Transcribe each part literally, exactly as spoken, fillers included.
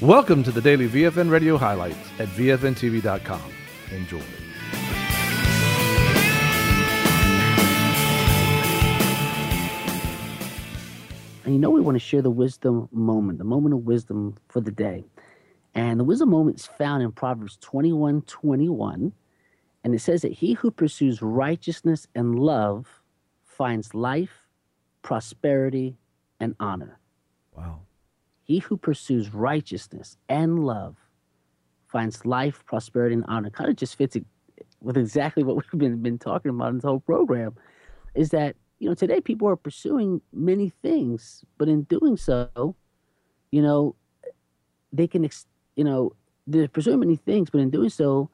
Welcome to the daily V F N Radio highlights at V F N T V dot com. Enjoy. And you know we want to share the wisdom moment, the moment of wisdom for the day. And the wisdom moment is found in Proverbs twenty-one twenty-one. And it says that he who pursues righteousness and love finds life, prosperity, and honor. Wow. He who pursues righteousness and love finds life, prosperity, and honor. Kind of just fits it with exactly what we've been, been talking about in this whole program, is that, you know, today people are pursuing many things, but in doing so, you know, they can, ex- you know, they're pursuing many things, but in doing so,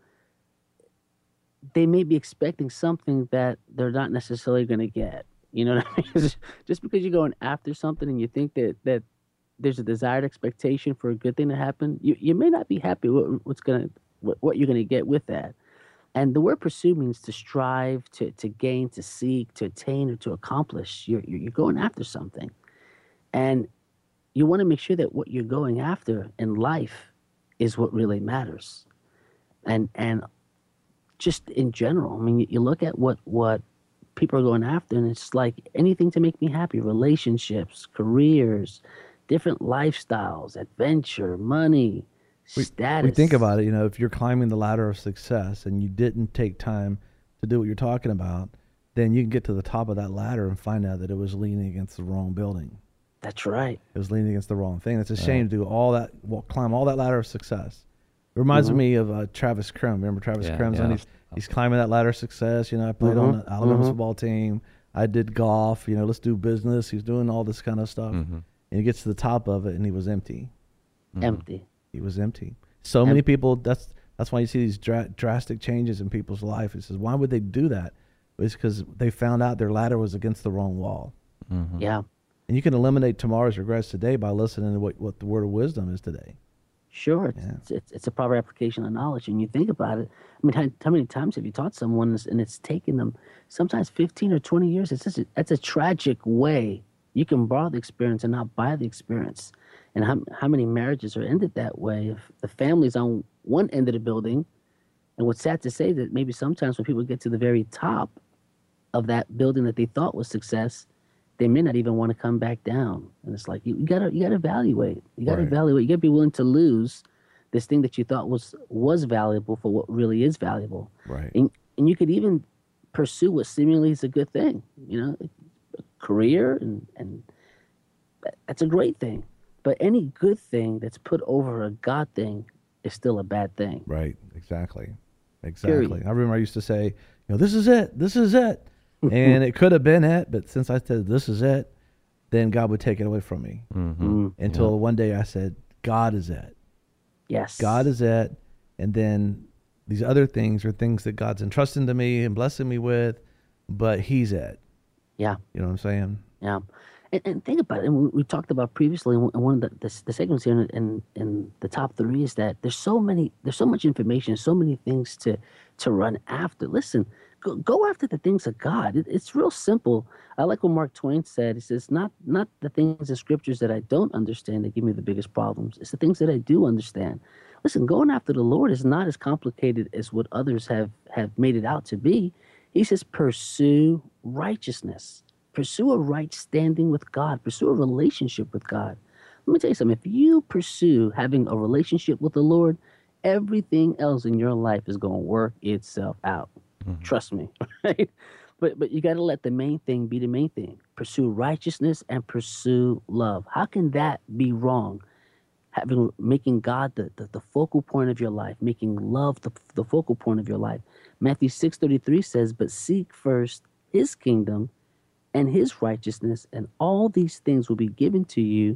they may be expecting something that they're not necessarily going to get. You know what I mean? Just because you're going after something and you think that, that there's a desired expectation for a good thing to happen, you, you may not be happy with what's gonna what, what you're gonna get with that. And the word pursue means to strive, to to gain, to seek, to attain, or to accomplish. You're you're going after something, and you want to make sure that what you're going after in life is what really matters. And and just in general, I mean, you, you look at what what people are going after, and it's like anything to make me happy: relationships, careers, different lifestyles, adventure, money, we, status. We think about it, you know, if you're climbing the ladder of success and you didn't take time to do what you're talking about, then you can get to the top of that ladder and find out that it was leaning against the wrong building. That's right. It was leaning against the wrong thing. It's a Right. shame to do all that, well, climb all that ladder of success. It reminds Mhm. me of uh, Travis Krim. Remember Travis Yeah, Krim's yeah. on he's, he's climbing that ladder of success. You know, I played on Mhm. the Alabama Mhm. football team. I did golf. You know, let's do business. He's doing all this kind of stuff. Mm-hmm. And he gets to the top of it, and he was empty. Mm-hmm. Empty. He was empty. So many people. That's that's why you see these dra- drastic changes in people's life. It says, why would they do that? It's because they found out their ladder was against the wrong wall. Mm-hmm. Yeah. And you can eliminate tomorrow's regrets today by listening to what, what the word of wisdom is today. Sure, it's, Yeah. it's, it's it's a proper application of knowledge, and you think about it. I mean, how, how many times have you taught someone this, and it's taken them sometimes fifteen or twenty years? It's just a, that's a tragic way. You can borrow the experience and not buy the experience. And how how many marriages are ended that way? If the family's on one end of the building, and what's sad to say that maybe sometimes when people get to the very top of that building that they thought was success, they may not even want to come back down. And it's like you, you gotta you gotta evaluate. You gotta Right. evaluate. You gotta be willing to lose this thing that you thought was was valuable for what really is valuable. Right. And and you could even pursue what seemingly is a good thing. You know, a career and and that- that's a great thing. But any good thing that's put over a God thing is still a bad thing. Right. Exactly. Exactly. Period. I remember I used to say, you know, this is it. This is it. And it could have been it, but since I said this is it, then God would take it away from me. Mm-hmm. Mm, Until one day I said, God is it. yes. God is it. And then these other things are things that God's entrusting to me and blessing me with, but He's it. Yeah. You know what I'm saying? Yeah, and, and think about it. And we, we talked about previously in one of the, the, the segments here in, in in the top three is that there's so many, there's so much information, so many things to to run after. Listen, go, go after the things of God. It, it's real simple. I like what Mark Twain said. He says, "Not not the things in scriptures that I don't understand that give me the biggest problems. It's the things that I do understand." Listen, going after the Lord is not as complicated as what others have have made it out to be. He says, "Pursue righteousness." Pursue a right standing with God. Pursue a relationship with God. Let me tell you something. If you pursue having a relationship with the Lord, everything else in your life is going to work itself out. Mm-hmm. Trust me, right? But but you got to let the main thing be the main thing. Pursue righteousness and pursue love. How can that be wrong? Having making God the, the, the focal point of your life, making love the, the focal point of your life. Matthew six thirty-three says, "But seek first His kingdom and His righteousness, and all these things will be given to you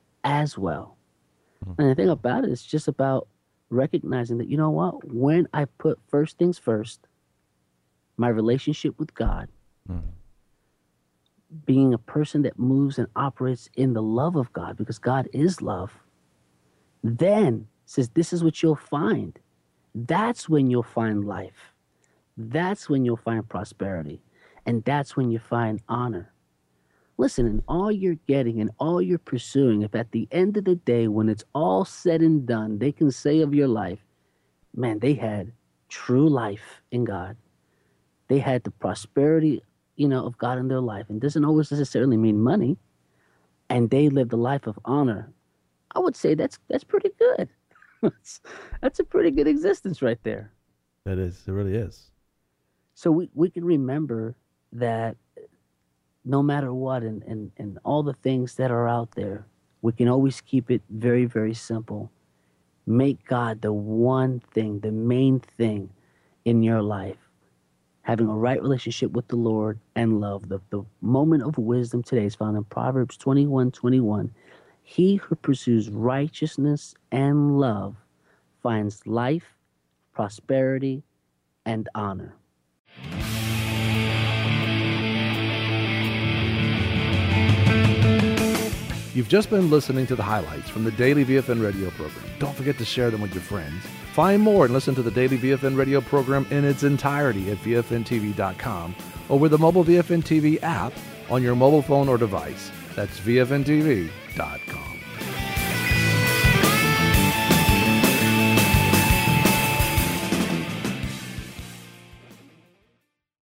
as well." Mm-hmm. And the thing about it is just about recognizing that, you know what, when I put first things first, my relationship with God, Mm-hmm. being a person that moves and operates in the love of God, because God is love, then says this is what you'll find. That's when you'll find life. That's when you'll find prosperity. And that's when you find honor. Listen, and all you're getting and all you're pursuing, if at the end of the day, when it's all said and done, they can say of your life, man, they had true life in God. They had the prosperity, you know, of God in their life. And doesn't always necessarily mean money. And they lived a life of honor. I would say that's that's pretty good. that's, that's a pretty good existence right there. It is. It really is. So we, we can remember that no matter what and, and, and all the things that are out there, we can always keep it very, very simple. Make God the one thing, the main thing in your life. Having a right relationship with the Lord and love. The, the moment of wisdom today is found in Proverbs twenty-one twenty-one. He who pursues righteousness and love finds life, prosperity, and honor. You've just been listening to the highlights from the Daily V F N radio program. Don't forget to share them with your friends. Find more and listen to the Daily V F N radio program in its entirety at V F N T V dot com or with the mobile V F N T V app on your mobile phone or device. That's V F N T V dot com.